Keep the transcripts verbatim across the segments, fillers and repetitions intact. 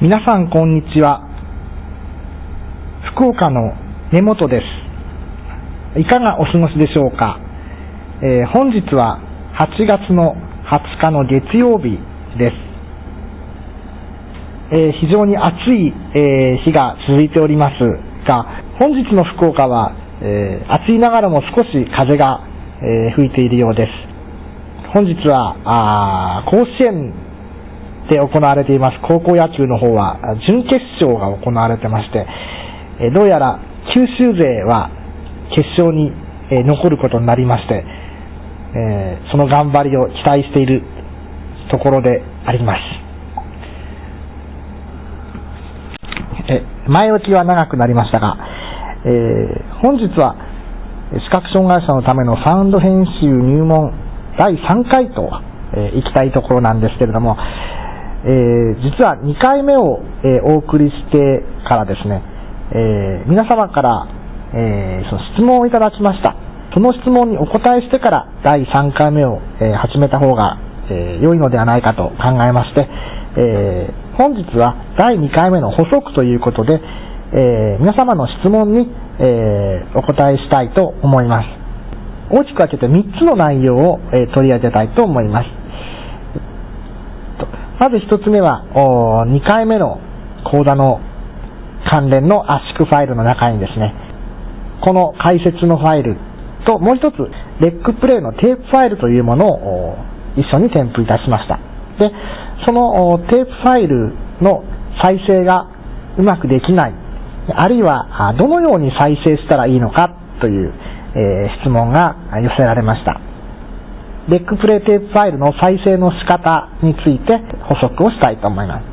皆さんこんにちは。福岡の根本です。いかがお過ごしでしょうか。えー、本日ははちがつのはつかの月曜日です。えー、非常に暑い、えー、日が続いておりますが、本日の福岡は、えー、暑いながらも少し風が、えー、吹いているようです。本日はあ甲子園で行われています高校野球の方は準決勝が行われてまして、えー、どうやら九州勢は決勝に、えー、残ることになりまして、えー、その頑張りを期待しているところであります。え前置きは長くなりましたが、えー、本日は視覚障害者のためのサウンド編集入門だいさんかいと、えー、行きたいところなんですけれども、えー、実はにかいめを、えー、お送りしてからですね、えー、皆様から、えー、その質問をいただきました。その質問にお答えしてからだいさんかいめを、えー、始めた方が、えー、良いのではないかと考えまして、えー、本日はだいにかいめの補足ということで、えー、皆様の質問に、えー、お答えしたいと思います。大きく分けてみっつの内容を、えー、取り上げたいと思います。まずひとつめはにかいめの講座の関連の圧縮ファイルの中にですね、この解説のファイルともう一つレックプレイのテープファイルというものを一緒に添付いたしました。で、そのテープファイルの再生がうまくできない、あるいはどのように再生したらいいのかという、えー、質問が寄せられました。レックプレイテープファイルの再生の仕方について補足をしたいと思います。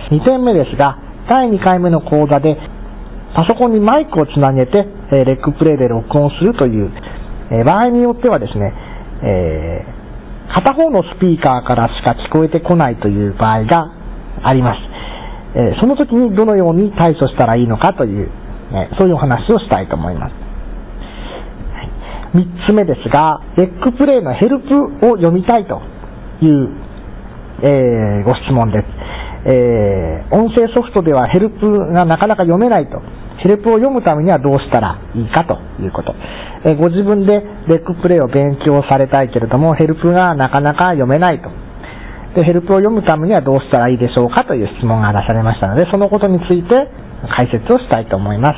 にてんめですが、だいにかいめの講座でパソコンにマイクをつなげてレックプレイで録音するという場合によってはですね、えー、片方のスピーカーからしか聞こえてこないという場合があります。えー、その時にどのように対処したらいいのかという、えー、そういうお話をしたいと思います。みっつめですが、レックプレイのヘルプを読みたいという、えー、ご質問です。えー、音声ソフトではヘルプがなかなか読めないと。ヘルプを読むためにはどうしたらいいかということ。えー、ご自分でレックプレイを勉強されたいけれども、ヘルプがなかなか読めないと。で、ヘルプを読むためにはどうしたらいいでしょうかという質問が出されましたので、そのことについて解説をしたいと思います。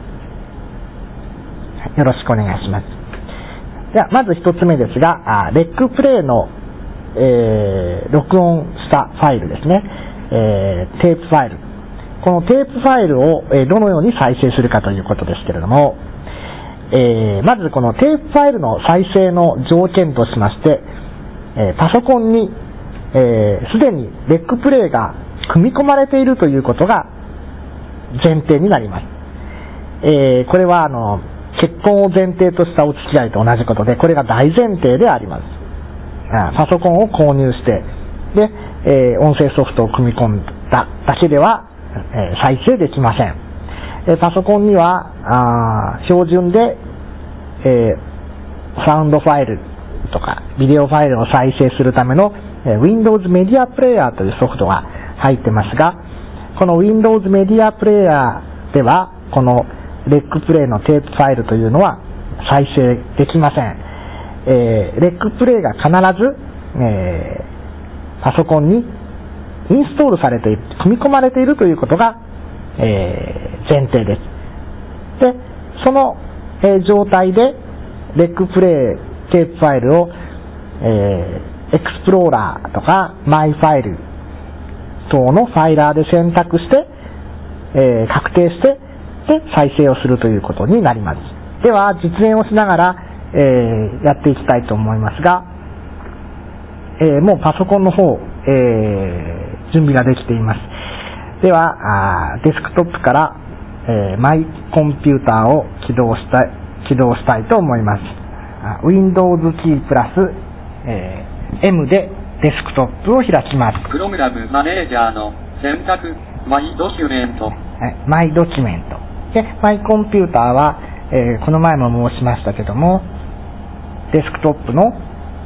よろしくお願いします。では、まず一つ目ですが、レックプレイの、えー、録音したファイルですね、えー、テープファイル。このテープファイルを、えー、どのように再生するかということですけれども、えー、まずこのテープファイルの再生の条件としまして、えー、パソコンにすで、えー、にレックプレイが組み込まれているということが前提になります。えー、これはあの結婚を前提としたお付き合いと同じことで、これが大前提であります。パソコンを購入して、で、えー、音声ソフトを組み込んだだけでは、えー、再生できません。えー、パソコンには、あ標準で、えー、サウンドファイルとか、ビデオファイルを再生するための、えー、Windows Media Player というソフトが入ってますが、この Windows Media Player では、このレックプレイのテープファイルというのは再生できません。えー、レックプレイが必ず、えー、パソコンにインストールされている、組み込まれているということが、えー、前提です。で、その、えー、状態でレックプレイテープファイルを、えー、エクスプローラーとかマイファイル等のファイラーで選択して、えー、確定してで再生をするということになります。では実演をしながら、えー、やっていきたいと思いますが、えー、もうパソコンの方、えー、準備ができています。ではデスクトップから、えー、マイコンピューターを起動したい起動したいと思います。Windows キープラス、えー、M でデスクトップを開きます。 プログラムマネージャーの選択マイドキュメント、 はい、マイドキュメントで、マイコンピューターは、えー、この前も申しましたけども、デスクトップの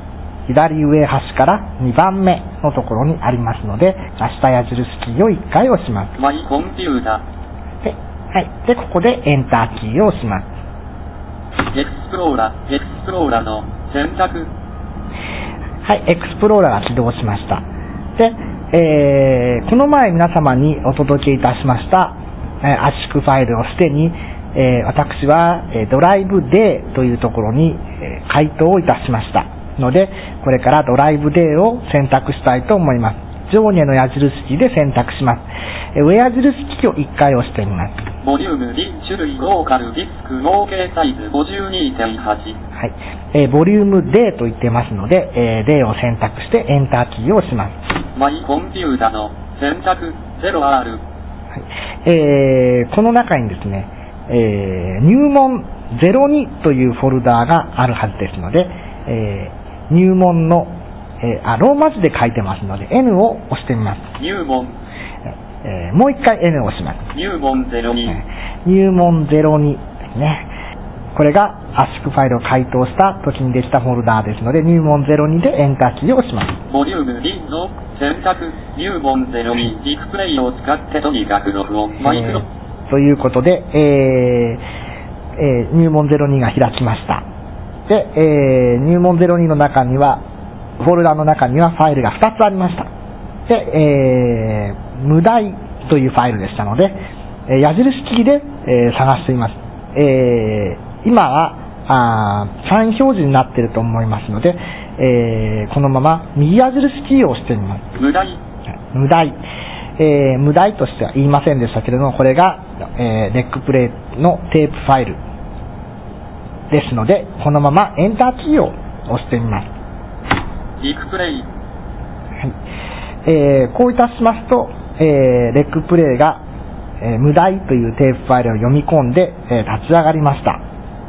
左上端からにばんめのところにありますので、下矢印キーをいっかい押します。 マイコンピュータで、はい。で、ここでエンターキーを押します。 エクスプローラー、エクスプローラーの選択。 はい、エクスプローラーが起動しました。で、えー、この前皆様にお届けいたしました、えー、圧縮ファイルをすでに、えー、私は、えー、ドライブ デー というところに、えー、回答をいたしましたので、これからドライブ デー を選択したいと思います。上下の矢印キーで選択します。えー、上矢印キーをいっかい押してみます。 ボリュームに種類ローカルディスク合計サイズ ごじゅうにてんはち。 はい。えー、ボリューム デー と言ってますので、えー、デー を選択してエンターキーを押します。 マイコンピュータの選択 ゼロアール。はい。 えー、この中にですね、えー、入門ゼロにというフォルダーがあるはずですので、えー、入門の、えー、あ、ローマ字で書いてますので エヌ を押してみます。 入門。 えー、もう一回 エヌ を押します。 入門ゼロに。 入門ゼロにですね。これが圧縮ファイルを解凍した時にできたフォルダーですので、入門ゼロにでエンターキーを押します。 ボリュームにの選択、入門ゼロに、ディスプレイを使ってとにかく録音、マイクロ。 ということで、えーえー、入門ゼロにが開きました。で、えー、入門ゼロにの中には、フォルダの中にはファイルがふたつありました。で、えー、無題というファイルでしたので、えー、矢印キーで、えー、探してみます。えー、今はあさん表示になっていると思いますので、えー、このまま右矢印キーを押してみます。 無題。 無題。えー、無題としては言いませんでしたけれども、これが、えー、レックプレイのテープファイルですので、このままエンターキーを押してみます。 レックプレイ。 はい。えー、こういたしますと、えー、レックプレイが、えー、無題というテープファイルを読み込んで、えー、立ち上がりました。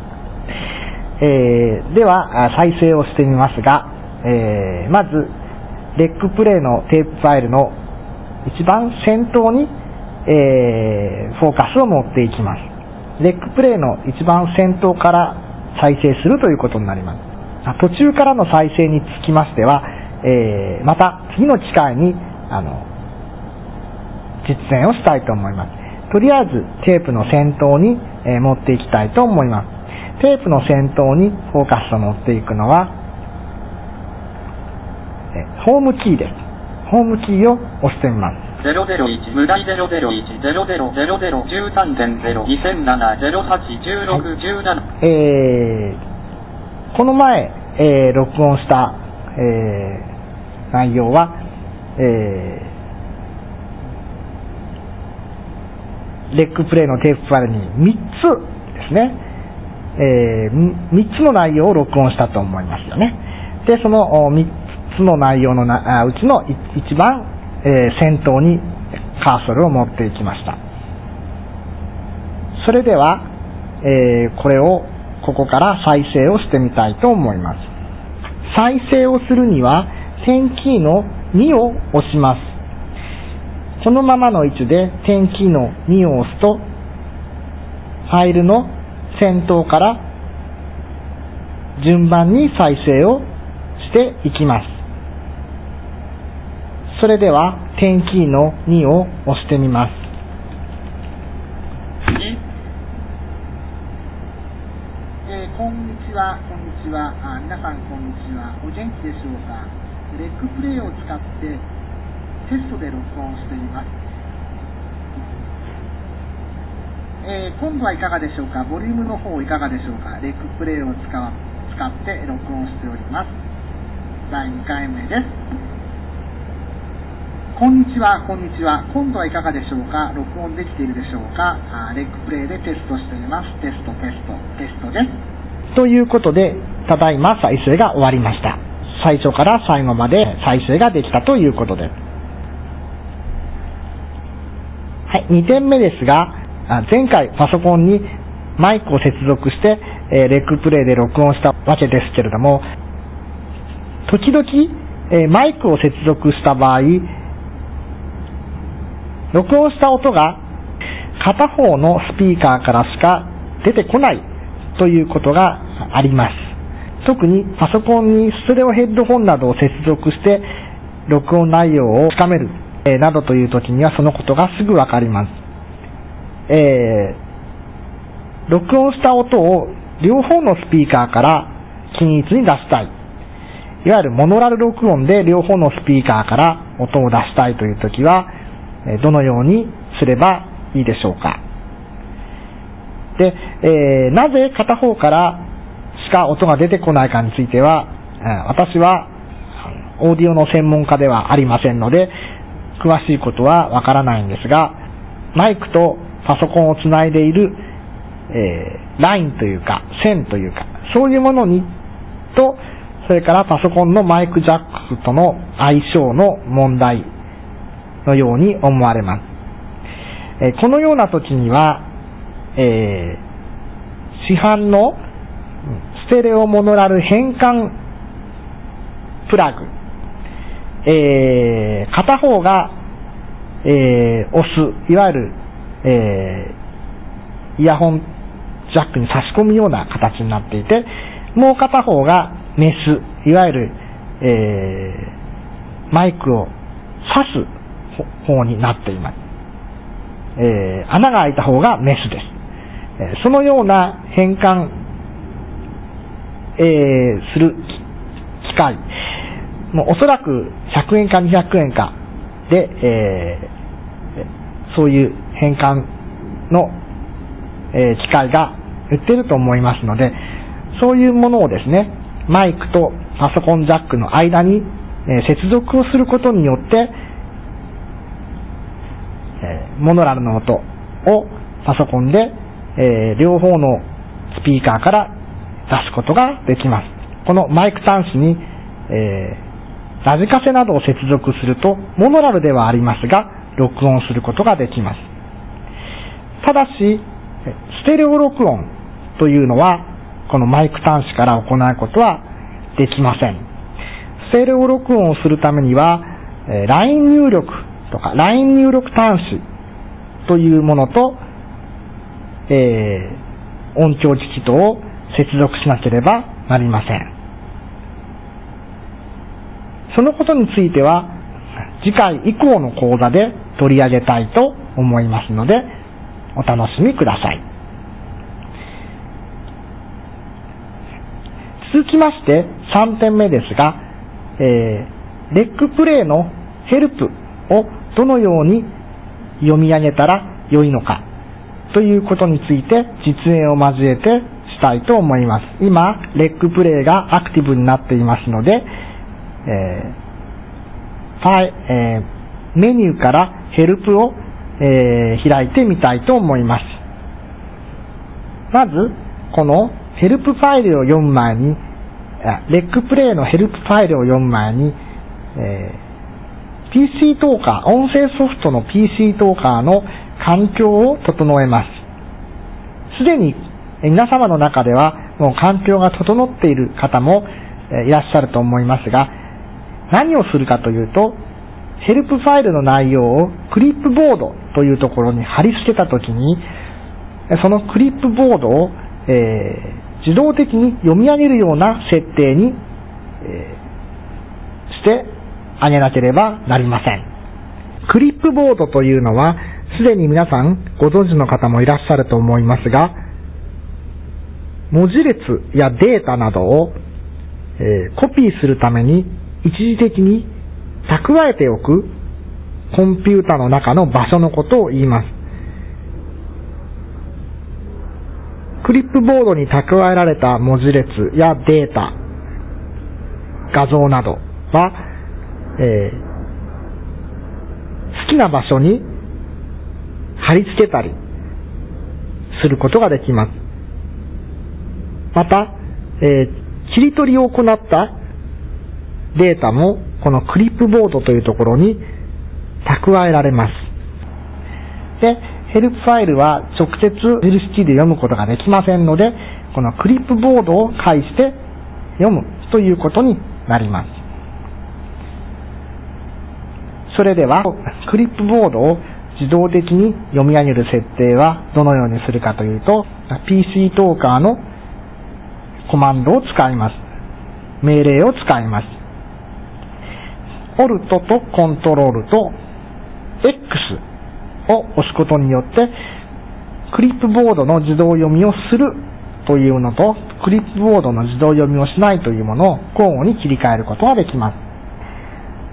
えー、では、再生をしてみますが、えー、まず、レックプレイのテープファイルの一番先頭に、えー、フォーカスを持っていきます。レックプレイの一番先頭から再生するということになります。途中からの再生につきましては、えー、また次の機会にあの実践をしたいと思います。とりあえずテープの先頭に、えー、持っていきたいと思います。テープの先頭にフォーカスを持っていくのは、えー、ホームキーです。ホームキーを押してみます。 ゼロゼロいち、無題ゼロゼロいち、ゼロゼロゼロゼロ、じゅうさんてんゼロ、にせんなな、ゼロはち、じゅうろく、じゅうなな。 えー、この前、えー、録音した、えー、内容は、えー、レックプレイのテープファイルにみっつですね、えー、みっつの内容を録音したと思いますよね。で、そのみっつの内容のなうちの一番、えー、先頭にカーソルを持っていきました。それでは、えー、これをここから再生をしてみたいと思います。再生をするには点キーのにを押します。このままの位置で点キーのにを押すと、ファイルの先頭から順番に再生をしていきます。それでは点キーのにを押してみます。 えー、こんにちは、こんにちは。あ、皆さんこんにちは。お元気でしょうか。レックプレイを使ってテストで録音しています。えー、今度はいかがでしょうか。ボリュームの方いかがでしょうか。レックプレイを使わ使って録音しております。だいにかいめです。こんにちは、こんにちは。今度はいかがでしょうか。録音できているでしょうか。あ、レックプレイでテストしています。テスト、テスト、テストです。 ということで、ただいま再生が終わりました。最初から最後まで再生ができたということです。はい、にてんめですが、前回パソコンにマイクを接続して、えー、レックプレイで録音したわけですけれども、時々、えー、マイクを接続した場合、録音した音が片方のスピーカーからしか出てこないということがあります。 特にパソコンにステレオヘッドホンなどを接続して録音内容をつかめる、えー、などという時にはそのことがすぐわかります。えー、録音した音を両方のスピーカーから均一に出したい。いわゆるモノラル録音で両方のスピーカーから音を出したいという時は、どのようにすればいいでしょうか。で、えー、なぜ片方からしか音が出てこないかについては、私はオーディオの専門家ではありませんので、詳しいことはわからないんですが、マイクとパソコンをつないでいる、えー、ラインというか、線というか、そういうものにと、それからパソコンのマイクジャックとの相性の問題のように思われます。えー、このような時には、えー、市販のステレオモノラル変換プラグ、えー、片方が、えー、押す、いわゆる、えー、イヤホンジャックに差し込むような形になっていて、もう片方がメス、いわゆる、えー、マイクを挿す方になっています。えー、穴が開いた方がメスです。えー、そのような変換、えー、する機械、もうおそらくひゃくえんかにひゃくえんかで、えー、そういう変換の、えー、機械が売ってると思いますので、そういうものをですね、マイクとパソコンジャックの間に、えー、接続をすることによって、えー、モノラルの音をパソコンで、えー、両方のスピーカーから出すことができます。このマイク端子に、えー、ラジカセなどを接続すると、モノラルではありますが、録音することができます。ただし、ステレオ録音というのは、このマイク端子から行うことはできません。ステレオ録音をするためには、えー、ライン 入力とか、ライン 入力端子というものと、えー、音響機器とを接続しなければなりません。そのことについては、次回以降の講座で取り上げたいと思いますので、お楽しみください。続きましてさんてんめですが、えー、レックプレイのヘルプをどのように読み上げたら良いのかということについて実演を交えてしたいと思います。今、レックプレイがアクティブになっていますので、えーファイえー、メニューからヘルプを、えー、開いてみたいと思います。まず、このヘルプファイルを読む前に、レックプレイのヘルプファイルを読む前に、えー、ピーシー トーカー、音声ソフトの ピーシー トーカーの環境を整えます。すでに皆様の中ではもう環境が整っている方もいらっしゃると思いますが、何をするかというと、ヘルプファイルの内容をクリップボードというところに貼り付けたときに、そのクリップボードを、えー、自動的に読み上げるような設定に、えー、してあげなければなりません。クリップボードというのは、すでに皆さんご存知の方もいらっしゃると思いますが、文字列やデータなどを、えー、コピーするために一時的に蓄えておくコンピュータの中の場所のことを言います。クリップボードに蓄えられた文字列やデータ、画像などは、えー、好きな場所に貼り付けたりすることができます。また、えー、切り取りを行ったデータもこのクリップボードというところに蓄えられます。で、ヘルプファイルは直接印キーで読むことができませんので、このクリップボードを介して読むということになります。それでは、クリップボードを自動的に読み上げる設定はどのようにするかというと、ピーシー トーカーのコマンドを使います。 命令を使います。オルトとコントロールと X を押すことによって、クリップボードの自動読みをするというのと、クリップボードの自動読みをしないというものを交互に切り替えることができます。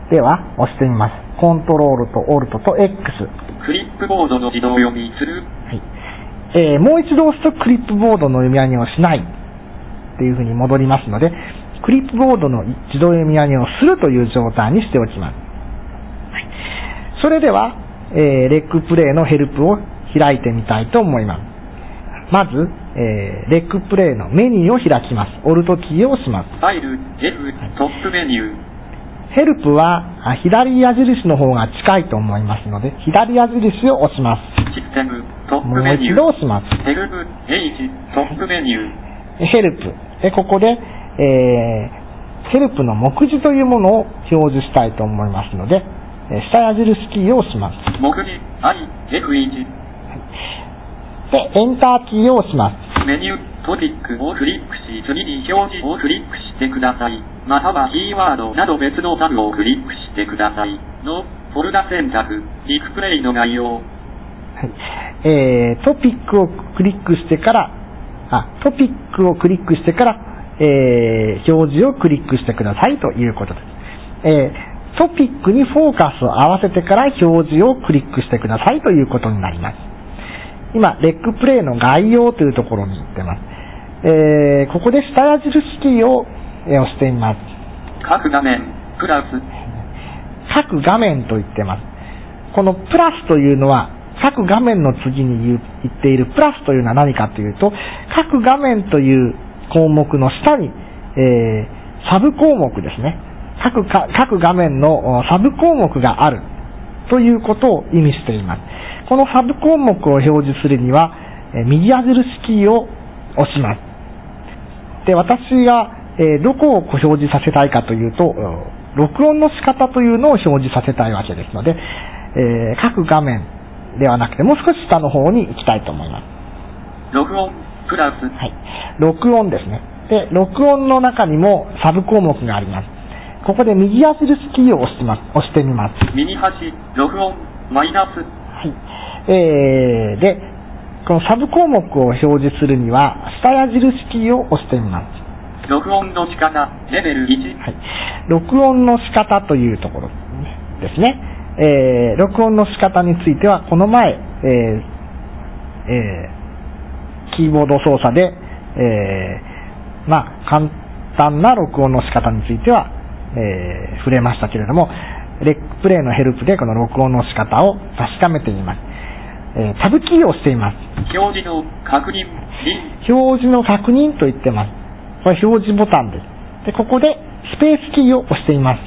では、押してみます。コントロールとオルトと X。 クリップボードの自動読みする。 はい。えー、もう一度押すとクリップボードの読み上げをしないっていうふうに戻りますので、クリップボードの自動読み上げをするという状態にしておきます。はい。それでは、えー、レッグプレイのヘルプを開いてみたいと思います。まず、えー、レッグプレイのメニューを開きます。オルトキーを押します。 ファイル、F、トップメニュー。 ヘルプは左矢印の方が近いと思いますので、左矢印を押します。 システム、トップもうメニュー。 一度押します。 ヘルプ、H、トップメニュー。 ヘルプ。で、ここで、えー、ヘルプの目次というものを表示したいと思いますので、下矢印キーを押します。 目次、I、エフワン。 で、エンターキーを押します。 メニュー、トピックをクリックし、次に表示をクリックしてください。またはキーワードなど別のタブをクリックしてください。の、フォルダ選択、ディスプレイの概要。はい。 えー、トピックをクリックしてから、あ、トピックをクリックしてから、えー、表示をクリックしてくださいということです。えー、トピックにフォーカスを合わせてから表示をクリックしてくださいということになります。今、レッグプレイの概要というところに行ってます。えー、ここで下矢印キーを押してみます。 各画面、プラス。 各画面と言ってます。このプラスというのは、各画面の次に言っているプラスというのは何かというと、各画面という項目の下に、えー、サブ項目ですね。各か、各画面のサブ項目があるということを意味しています。このサブ項目を表示するには、えー、右矢印キーを押します。で、私が、えー、どこを表示させたいかというと、録音の仕方というのを表示させたいわけですので、えー、各画面ではなくて、もう少し下の方に行きたいと思います。 録音、プラス。 はい。録音ですね。で、録音の中にもサブ項目があります。ここで右矢印キーを押してます。押してみます。 右端、録音、マイナス。 はい。えー、で、このサブ項目を表示するには、下矢印キーを押してみます。 録音の仕方、レベルいち。 はい。録音の仕方というところですね。えー、録音の仕方については、この前、えー、えー、キーボード操作で、えー、まあ、簡単な録音の仕方については、えー、触れましたけれども、レッグプレイのヘルプでこの録音の仕方を確かめています。えー、タブキーを押しています。 表示の確認、 表示の確認と言ってます。これ表示ボタンです。で、ここでスペースキーを押しています。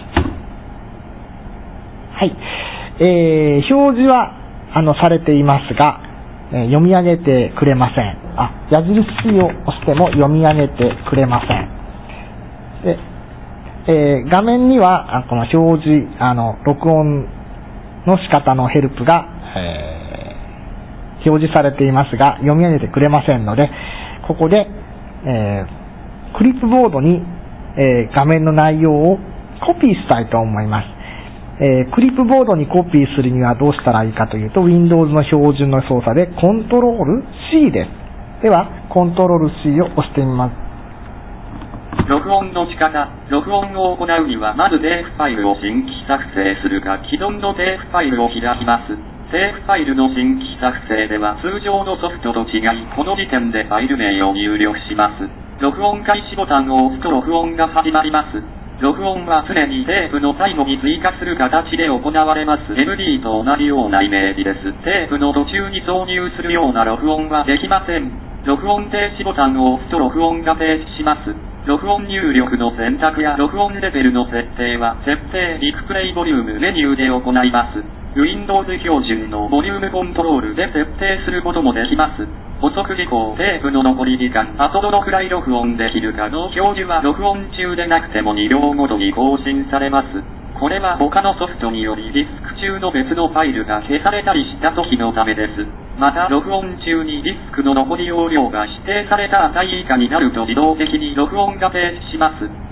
はい。えー、表示は、あの、されていますが、えー、読み上げてくれません。あ、矢印キーを押しても読み上げてくれません。で、えー、画面には、この表示、あの、録音の仕方のヘルプが、えー、表示されていますが、読み上げてくれませんので、ここで、えー、クリップボードに、えー、画面の内容をコピーしたいと思います。えー、クリップボードにコピーするにはどうしたらいいかというと、Windows の標準の操作で コントロールシー です。では、コントロールシー を押してみます。 録音の仕方、録音を行うには、まずテープファイルを新規作成するか、既存のテープファイルを開きます。テープファイルの新規作成では、通常のソフトと違い、この時点でファイル名を入力します。録音開始ボタンを押すと録音が始まります。録音は常にテープの最後に追加する形で行われます。エムディー と同じようなイメージです。テープの途中に挿入するような録音はできません。録音停止ボタンを押すと録音が停止します。録音入力の選択や録音レベルの設定は設定ディスプレイボリュームメニューで行います。Windows 標準のボリュームコントロールで設定することもできます。補足事項、テープの残り時間、あとどのくらい録音できるかの表示は録音中でなくてもにびょうごとに更新されます。これは他のソフトによりディスク中の別のファイルが消されたりした時のためです。また、録音中にディスクの残り容量が指定された値以下になると自動的に録音が停止します。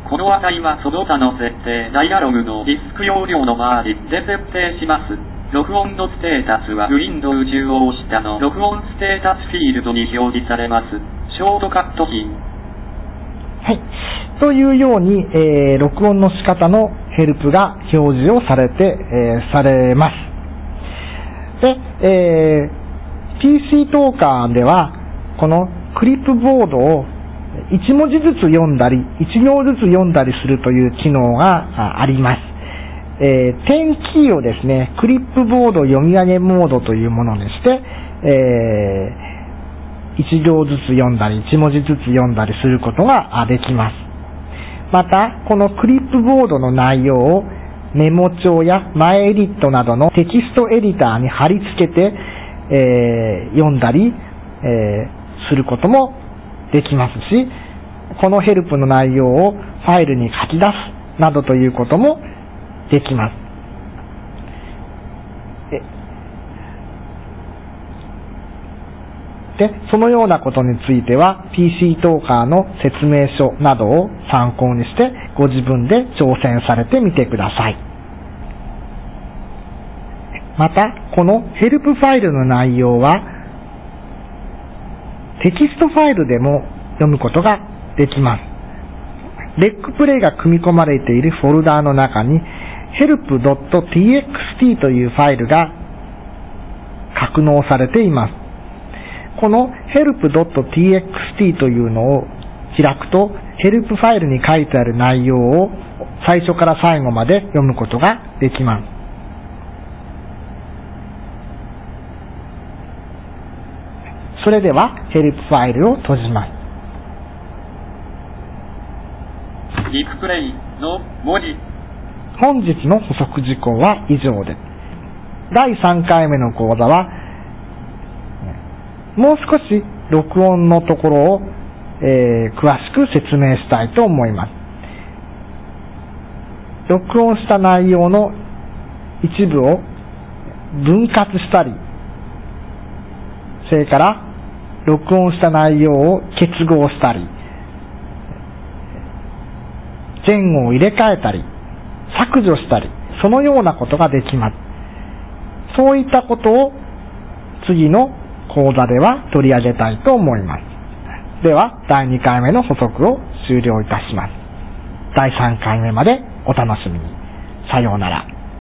この値はその他の設定ダイアログのディスク容量の周りで設定します。録音のステータスはウィンドウ中央下の録音ステータスフィールドに表示されます。ショートカットキー。 はい。というように、えー、録音の仕方のヘルプが表示をされて、えー、されます。で、えー、ピーシー トーカーでは、このクリップボードをいち文字ずつ読んだり、いち行ずつ読んだりするという機能があります。えー、点キーをですね、クリップボード読み上げモードというものにして、えー、いち行ずつ読んだり、いち文字ずつ読んだりすることができます。また、このクリップボードの内容をメモ帳やマイエディットなどのテキストエディターに貼り付けて、えー、読んだり、えー、することもできますし、このヘルプの内容をファイルに書き出すなどということもできます。で、そのようなことについては ピーシー トーカーの説明書などを参考にしてご自分で挑戦されてみてください。また、このヘルプファイルの内容はテキストファイルでも読むことができます。レックプレイが組み込まれているフォルダーの中に ヘルプドットティーエックスティー というファイルが格納されています。この ヘルプドットティーエックスティー というのを開くと、ヘルプファイルに書いてある内容を最初から最後まで読むことができます。それではヘルプファイルを閉じます。 ディスプレイの文字。 本日の補足事項は以上です。だいさんかいめの講座はもう少し録音のところを、えー、詳しく説明したいと思います。録音した内容の一部を分割したり、それから録音した内容を結合したり、前後を入れ替えたり、削除したり、そのようなことができます。そういったことを次の講座では取り上げたいと思います。では、だいにかいめの補足を終了いたします。だいさんかいめまでお楽しみに。さようなら。